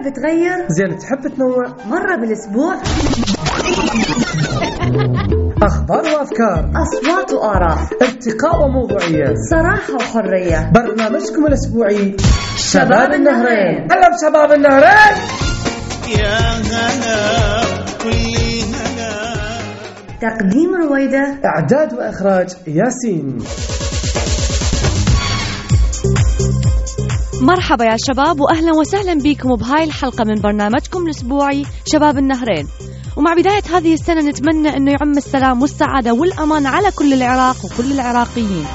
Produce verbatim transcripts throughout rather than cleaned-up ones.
تحب تغير؟ زين تحب تنوع؟ مرة بالأسبوع؟ أخبار وأفكار، أصوات وآراء، ارتقاء وموضوعية، صراحة وحرية. برنامجكم الأسبوعي شباب النهرين. هلا بشباب النهرين. يا هلا كل هلا. تقديم رويدة، إعداد وإخراج ياسين. مرحبا يا شباب وأهلا وسهلا بكم بهاي الحلقة من برنامجكم الأسبوعي شباب النهرين. ومع بداية هذه السنة نتمنى أنه يعم السلام والسعادة والأمان على كل العراق وكل العراقيين.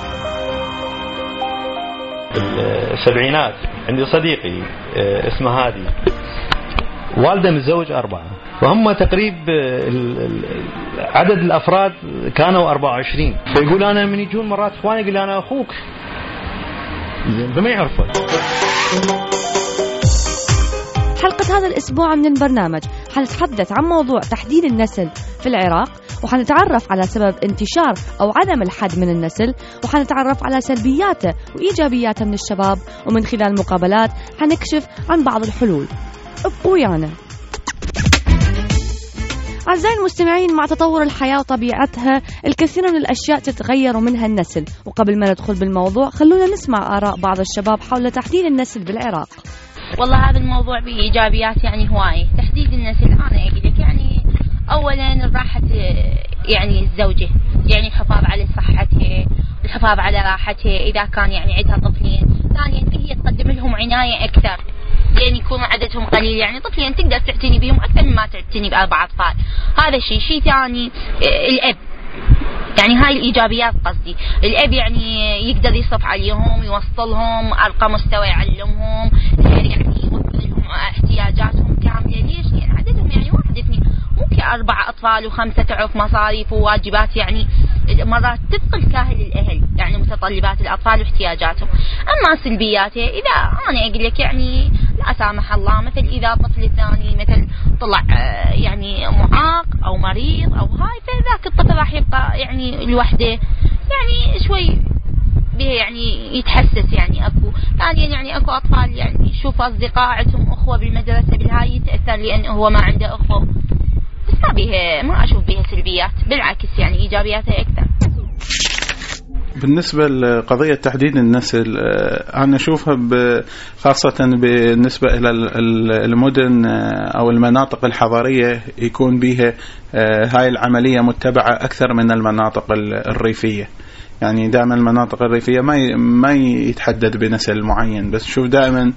السبعينات عندي صديقي اسمه هادي، والده متزوج أربعة، وهم تقريب عدد الأفراد كانوا أربعة وعشرين. فيقول أنا من يجون مرات إخواني يقول أنا أخوك، فما يعرفه. حلقة هذا الأسبوع من البرنامج حنتحدث عن موضوع تحديد النسل في العراق، وحنتعرف على سبب انتشار أو عدم الحد من النسل، وحنتعرف على سلبياته وإيجابياته من الشباب، ومن خلال مقابلات حنكشف عن بعض الحلول. ابقوا ويانا. أعزائي المستمعين، مع تطور الحياة وطبيعتها الكثير من الأشياء تتغير ومنها النسل. وقبل ما ندخل بالموضوع خلونا نسمع آراء بعض الشباب حول تحديد النسل بالعراق. والله هذا الموضوع به إيجابيات يعني هواية. تحديد النسل أنا أقول لك يعني أولا راحة يعني الزوجة، يعني الحفاظ على صحتها، الحفاظ على راحتها إذا كان يعني عندها طفلين. ثانيا هي تقدم لهم عناية أكثر، يعني يكون عددهم قليل، يعني طفلين تقدر تعتني بهم أكثر مما تعتني بأربع أطفال. هذا شيء. شيء ثاني الأب، يعني هاي الإيجابيات قصدي. الأب يعني يقدر يصرف عليهم، يوصلهم أرقى مستوى، يعلمهم، يعني يوصل لهم احتياجاتهم كاملة. ليش؟ لأن يعني عددهم يعني واحد اثنين، مو كأربع أطفال وخمسة تعرف مصاريف وواجبات، يعني مرات تثقل كاهل الأهل، يعني متطلبات الأطفال واحتياجاتهم. أما سلبياته إذا أنا أقول لك يعني لا سامح الله، مثل إذا طفل الثاني مثل طلع يعني معاق أو مريض أو هاي، فذاك الطفل راح يبقى يعني لوحده، يعني شوي به يعني يتحسس. يعني أكو ثانيا يعني أكو أطفال يعني شوف أصدقاء عندهم أخوة بالمدرسة بالهاي يتأثر لأنه هو ما عنده أخوة. بس ما بيها، ما أشوف بيها سلبيات، بالعكس يعني إيجابياتها أكثر. بالنسبة لقضية تحديد النسل أنا أشوفها خاصة بالنسبة إلى المدن أو المناطق الحضرية يكون بها هاي العملية متبعة أكثر من المناطق الريفية. يعني دائما المناطق الريفية ما ما يتحدد بنسل معين، بس شوف دائما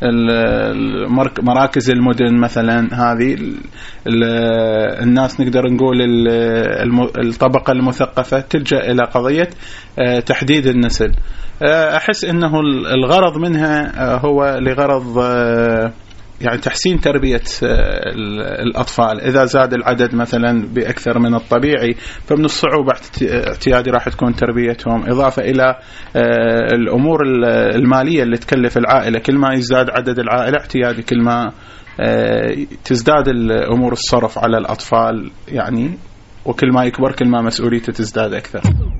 مراكز المدن مثلا هذه الناس نقدر نقول الطبقة المثقفة تلجأ إلى قضية تحديد النسل. أحس أنه الغرض منها هو لغرض يعني تحسين تربية الأطفال. إذا زاد العدد مثلا بأكثر من الطبيعي فمن الصعوبة اعتيادي راح تكون تربيتهم، إضافة إلى الأمور المالية اللي تكلف العائلة. كل ما يزداد عدد العائلة اعتيادي كل ما تزداد الأمور الصرف على الأطفال، يعني وكل ما يكبر كل ما مسؤوليته تزداد أكثر.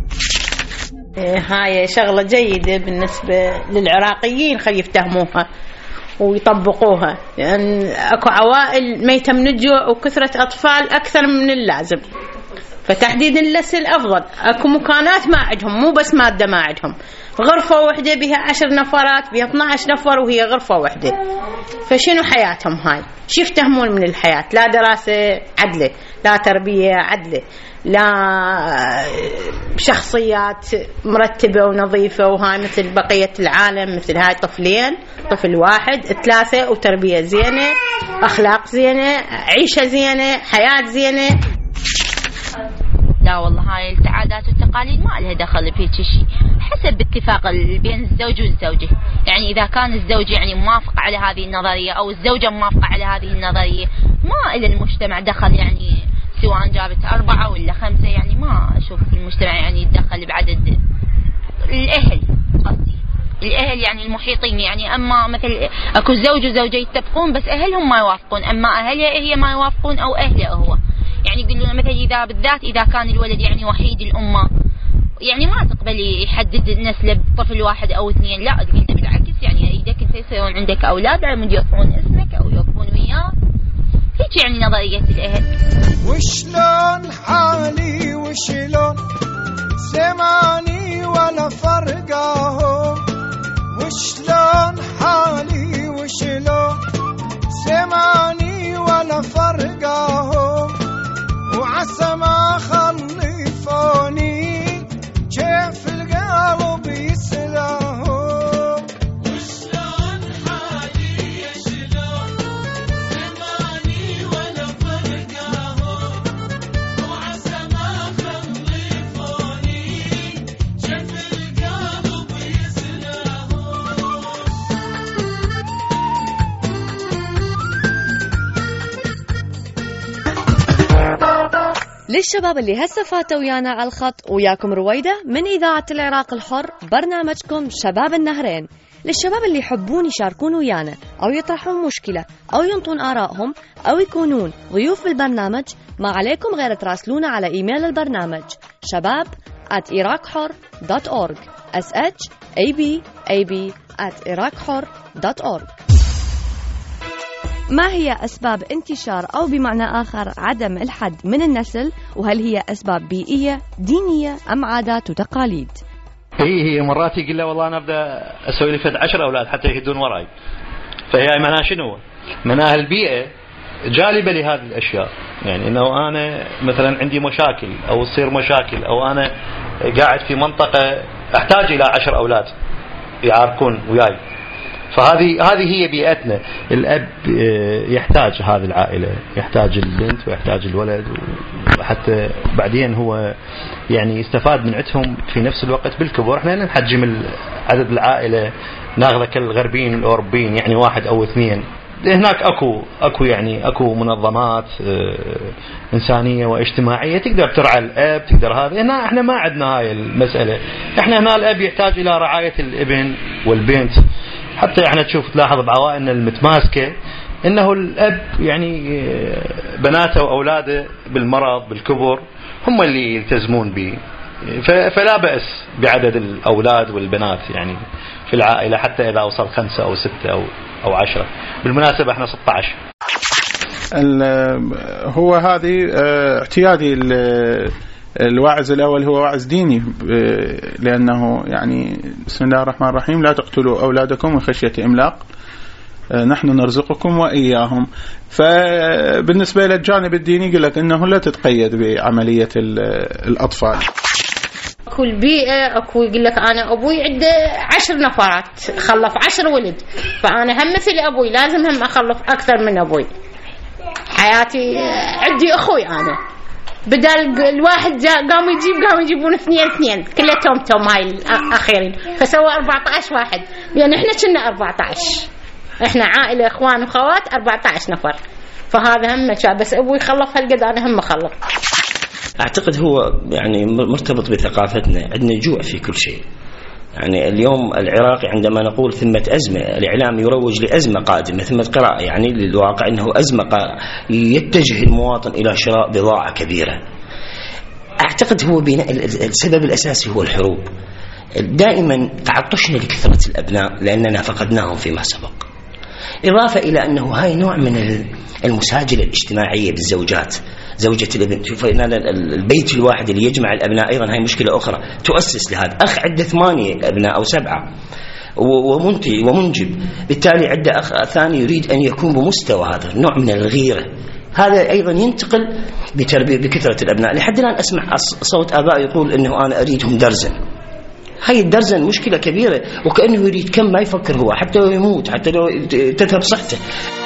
هاي شغلة جيدة بالنسبة للعراقيين، خلي يفتهموها ويطبقوها، لأن يعني أكو عوائل ميتة من الجوع وكثرة أطفال أكثر من اللازم، فتحديد النسل أفضل. أكو مكانات ما عندهم، مو بس مادة ما عندهم، غرفة واحدة بها عشر نفرات، بها اثنى عشر نفر وهي غرفة واحدة، فشنو حياتهم هاي؟ شو يفتهمون من الحياة؟ لا دراسة عدلة، لا تربية عدلة، لا شخصيات مرتبة ونظيفة، وهاي مثل بقية العالم، مثل هاي طفلين، طفل واحد، ثلاثة، وتربية زينة، أخلاق زينة، عيشة زينة، حياة زينة. لا والله هاي العادات والتقاليد ما لها دخل في شيء، حسب اتفاق بين الزوج والزوجة. يعني إذا كان الزوج يعني موافق على هذه النظرية أو الزوجة موافقة على هذه النظرية، ما إلى المجتمع دخل، يعني سواء جابت أربعة ولا خمسة، يعني ما أشوف المجتمع يعني يتدخل بعدد الأهل قصدي الأهل يعني المحيطين. يعني أما مثل أكو زوج وزوجة يتفقون بس أهلهم ما يوافقون، أما أهلها هي ما يوافقون أو أهله هو، يعني يقولون مثل إذا بالذات إذا كان الولد يعني وحيد الأمة، يعني ما تقبلي يحدد نسله بطفل واحد أو اثنين، لا تقولي بالعكس، يعني إذا كنت يصيرون عندك أولاد على مود يرفعون اسمك أو يوقفون وياه. هيك يعني نظرية الأهل. وشلون حالي وشلون سمعني ولا فرقاهم، وشلون حالي وشلون سمعني ولا فرقاهم، وعسى ما خلفوني كيف القلب يسلاهم. وشلون حالي شلون سمعني ولا فرقاهم، وعسى ما خلفوني كيف القلب يسلاهم. للشباب اللي هسه فاتوا ويانا على الخط، وياكم رويدة من إذاعة العراق الحر، برنامجكم شباب النهرين. للشباب اللي يحبون يشاركون ويانا أو يطرحون مشكلة أو ينطون آرائهم أو يكونون ضيوف بالبرنامج، ما عليكم غير تراسلونا على إيميل البرنامج شباب at iraqhor dot org s h a b a b at iraqhor dot org. ما هي أسباب انتشار أو بمعنى آخر عدم الحد من النسل؟ وهل هي أسباب بيئية دينية أم عادات وتقاليد؟ هي هي مرات يقول له والله أنا أبدأ أسوي لي فد عشر أولاد حتى يهدون وراي. فهي معناها شنو؟ معناها البيئة جالبة لهذه الأشياء، يعني إنه أنا مثلا عندي مشاكل أو تصير مشاكل أو أنا قاعد في منطقة أحتاج إلى عشر أولاد يعاركون وياي، فهذه هذه هي بيئتنا. الأب يحتاج هذه العائلة، يحتاج البنت ويحتاج الولد، وحتى بعدين هو يعني يستفاد من عندهم في نفس الوقت بالكبر. احنا نحجم عدد العائلة ناخذه كالغربيين الأوروبيين، يعني واحد أو اثنين. هناك أكو أكو يعني أكو منظمات إنسانية واجتماعية تقدر ترعى الأب، تقدر هذا. هنا احنا ما عندنا هاي المسألة. احنا هنا الأب يحتاج إلى رعاية الابن والبنت. حتى احنا تشوف تلاحظ بعوائلنا المتماسكة انه الاب يعني بناته واولاده بالمرض بالكبر هم اللي يلتزمون به، فلا بأس بعدد الاولاد والبنات يعني في العائلة حتى اذا وصل خمسة او ستة او او عشرة. بالمناسبة احنا ستة عشر. هو هذه اعتيادي الواعظ الأول هو واعظ ديني، لأنه يعني بسم الله الرحمن الرحيم لا تقتلوا أولادكم من خشية إملاق نحن نرزقكم وإياهم. فبالنسبة للجانب الديني يقول لك أنه لا تتقيد بعملية الأطفال. كل بيئة أكو يقول لك أنا أبوي عنده عشر نفرات خلف عشر ولد، فأنا هم مثل أبوي لازم هم أخلف أكثر من أبوي. حياتي عندي أخوي أنا بدل الواحد قاموا يجيب قاموا يجيبون اثنين اثنين كلهم توم هاي الأخيرين، فسوى أربعة عشر واحد. لأن إحنا كنا أربعة عشر، إحنا عائلة إخوان وخوات أربعة عشر نفر، فهذا هم شاب. بس أبوي خلف هالقد أنا هم خلف. أعتقد هو يعني مرتبط بثقافتنا، عندنا جوع في كل شيء. يعني اليوم العراقي عندما نقول ثمة أزمة، الإعلام يروج لأزمة قادمة، ثمة قراءة، يعني للواقع أنه أزمة يتجه المواطن إلى شراء بضاعة كبيرة. أعتقد هو السبب الأساسي هو الحروب. دائما تعطشنا لكثرة الأبناء لأننا فقدناهم فيما سبق، إضافة إلى أنه هاي نوع من المساجلة الاجتماعية بالزوجات. زوجة الابن، شوف البيت الواحد اللي يجمع الأبناء أيضا هاي مشكلة أخرى تؤسس لهذا. أخ عنده ثمانية أبناء أو سبعة ومنتج ومنجب، بالتالي عنده أخ ثاني يريد أن يكون بمستوى هذا، نوع من الغيرة. هذا أيضا ينتقل بتربية بكثرة الأبناء. لحد الآن أسمع صوت آباء يقول أنه أنا أريدهم درزن. هاي الدرزن مشكلة كبيرة، وكأنه يريد كم ما يفكر هو حتى لو يموت، حتى لو تذهب صحته.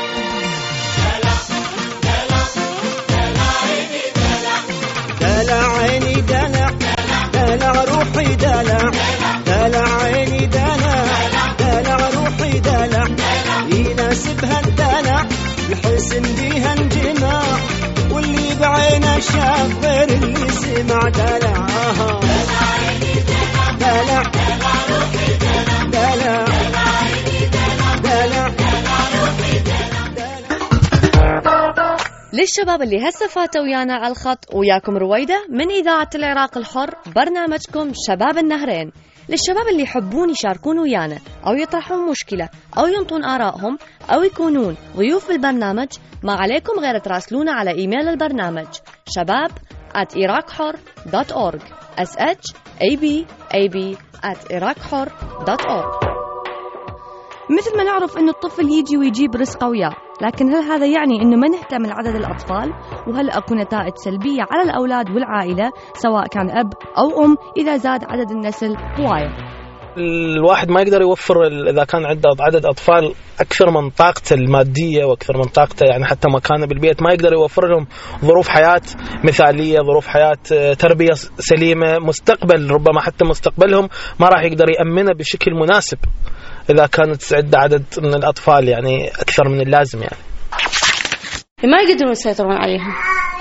دلع عيني دلع دلع روحي دلع دلع عيني دلع دلع روحي دلع يناسبها الدلع الحسن بيها انجماع واللي بعينه شاف غير اللي سمع دلع دلع عيني دلع دلع دلع روحي دلع دلع دلع دلع روحي دلع. للشباب اللي هسه فاتوا ويانا على الخط، وياكم رويدة من إذاعة العراق الحر، برنامجكم شباب النهرين. للشباب اللي يحبون يشاركون ويانا أو يطرحون مشكلة أو ينطون آرائهم أو يكونون ضيوف بالبرنامج، ما عليكم غير تراسلونا على إيميل البرنامج شباب at iraqhor dot org s h a b a b at iraqhor dot org. مثل ما نعرف إنه الطفل يجي ويجيب رزقه وياه، لكن هل هذا يعني إنه ما نهتم لعدد الأطفال؟ وهل أكو نتائج سلبية على الأولاد والعائلة سواء كان أب أو أم إذا زاد عدد النسل هواية؟ الواحد ما يقدر يوفر إذا كان عنده عدد أطفال أكثر من طاقته المادية وأكثر من طاقته يعني حتى مكانه بالبيت، ما يقدر يوفر لهم ظروف حياة مثالية، ظروف حياة تربية سليمة، مستقبل ربما حتى مستقبلهم ما راح يقدر يأمنه بشكل مناسب إذا كانت عدة عدد من الأطفال يعني أكثر من اللازم. يعني ما يقدرون يسيطرون عليهم،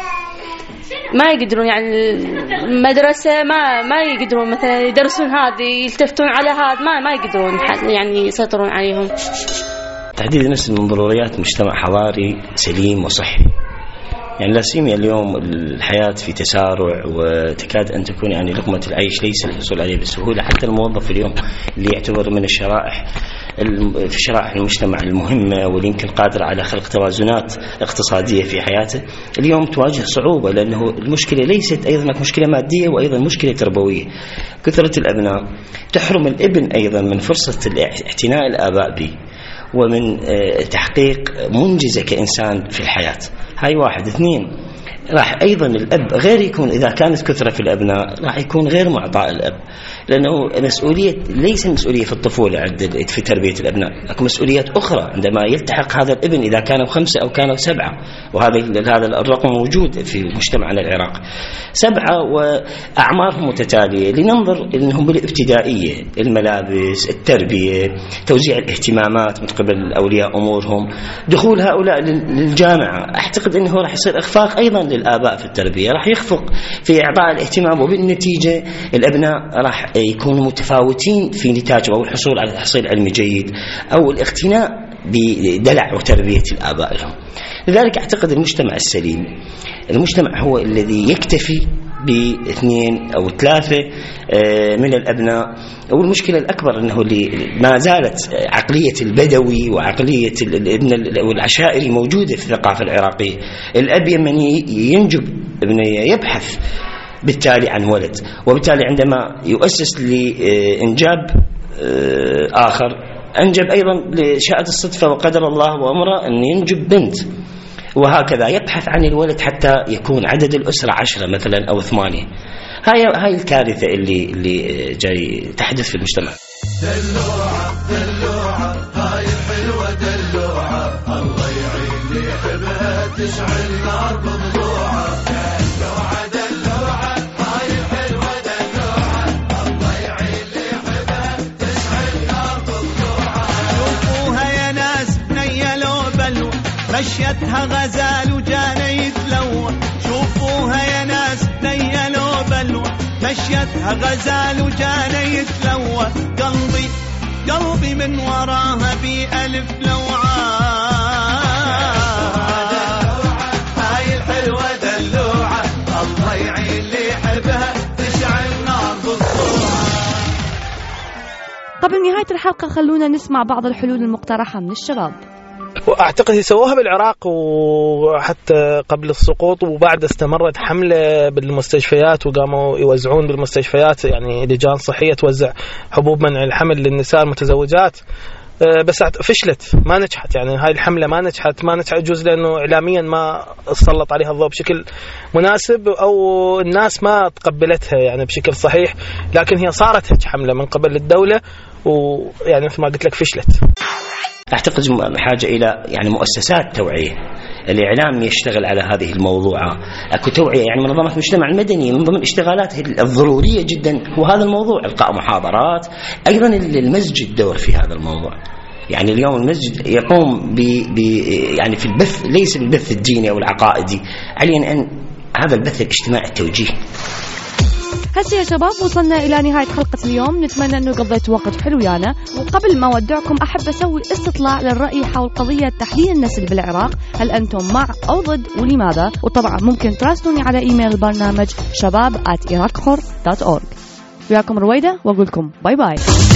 ما يقدرون يعني المدرسة ما ما يقدرون مثلا يدرسون هذه يلتفتون على هذا، ما ما يقدرون يعني يسيطرون عليهم. تحديد النسل من ضروريات مجتمع حضاري سليم وصحي، يعني لا سيما اليوم الحياة في تسارع وتكاد أن تكون يعني لقمة العيش ليس الحصول عليه بسهولة. حتى الموظف اليوم اللي يعتبر من الشرائح في شرائح المجتمع المهمة واللي يمكن قادر على خلق توازنات اقتصادية في حياته، اليوم تواجه صعوبة، لأنه المشكلة ليست أيضا مشكلة مادية وأيضا مشكلة تربوية. كثرة الأبناء تحرم الابن أيضا من فرصة اعتناء الآباء به ومن تحقيق منجزة كإنسان في الحياة. هاي واحد. اثنين، راح أيضا الأب غير يكون إذا كانت كثرة في الأبناء راح يكون غير معطاء الأب، لأنه مسؤولية ليس مسؤولية في الطفولة في تربية الأبناء، لكن مسؤوليات أخرى عندما يلتحق هذا الابن إذا كانوا خمسة أو كانوا سبعة، وهذا هذا الرقم موجود في مجتمعنا العراق، سبعة وأعمارهم متتالية. لننظر إنهم بالابتدائية، الملابس، التربية، توزيع الاهتمامات من قبل أولياء أمورهم، دخول هؤلاء للجامعة، أعتقد أنه راح يصير إخفاق أيضا للآباء في التربية، راح يخفق في إعطاء الاهتمام، وبالنتيجة الأبناء راح يكونوا متفاوتين في نتاجهم أو الحصول على تحصيل علمي جيد أو الاقتناء بدلع وتربية الآباء لهم. لذلك أعتقد المجتمع السليم المجتمع هو الذي يكتفي باثنين أو ثلاثة من الأبناء. والمشكلة الأكبر أنه اللي ما زالت عقلية البدوي وعقلية الابن والعشائري موجودة في الثقافة العراقية. الأب من ينجب ابنيه يبحث بالتالي عن ولد، وبالتالي عندما يؤسس لإنجاب آخر أنجب أيضا لشاءت الصدفة وقدر الله وأمره أن ينجب بنت، وهكذا يبحث عن الولد حتى يكون عدد الأسرة عشرة مثلا أو ثمانية. هاي هاي الكارثة اللي اللي جاي تحدث في المجتمع. دلوعة دلوعة هاي الحلوة دلوعة، الله يعين اللي يحبها تشعل نار بضلوعة. دلوعة دلوعة هاي الحلوة دلوعة، الله يعين اللي يحبها تشعل نار بضلوعة. شوفوها يا ناس بنية لو بلوى، مشيتها غزال وجانا يتلوى. شوفوها يا ناس بنية لو بلوى، مشيتها غزال وجانا يتلوى. قلبي قلبي من وراها بألف لوعة. هاي الحلوة دلوعة، الله يعين اللي يحبها تشعل نار بالضوعة. قبل نهاية الحلقة خلونا نسمع بعض الحلول المقترحة من الشباب. وأعتقد يسووها بالعراق وحتى قبل السقوط، وبعد استمرت حملة بالمستشفيات وقاموا يوزعون بالمستشفيات يعني لجان صحية توزع حبوب منع الحمل للنساء المتزوجات، بس فشلت ما نجحت. يعني هاي الحملة ما نجحت ما نجحت جزء لأنه إعلاميا ما سلط عليها الضوء بشكل مناسب أو الناس ما تقبلتها يعني بشكل صحيح، لكن هي صارت هيك حملة من قبل الدولة ويعني مثل ما قلت لك فشلت. أعتقد حاجة إلى يعني مؤسسات توعية، الإعلام يشتغل على هذه الموضوعات، أكو توعية يعني منظمات المجتمع المدني من ضمن اشتغالات الضرورية جدا هو هذا الموضوع، إلقاء محاضرات، أيضا المسجد دور في هذا الموضوع. يعني اليوم المسجد يقوم ب يعني في البث ليس بالبث الديني أو العقائدي، علينا أن هذا البث الاجتماعي التوجيه. هسه يا شباب وصلنا إلى نهاية حلقة اليوم، نتمنى أنه قضيت وقت حلو ويانا. وقبل ما أودعكم أحب أسوي استطلاع للرأي حول قضية تحديد النسل بالعراق، هل أنتم مع أو ضد ولماذا؟ وطبعا ممكن تراسلوني على إيميل البرنامج شباب at iraqhor dot org. وياكم رويدة وأقول لكم باي باي.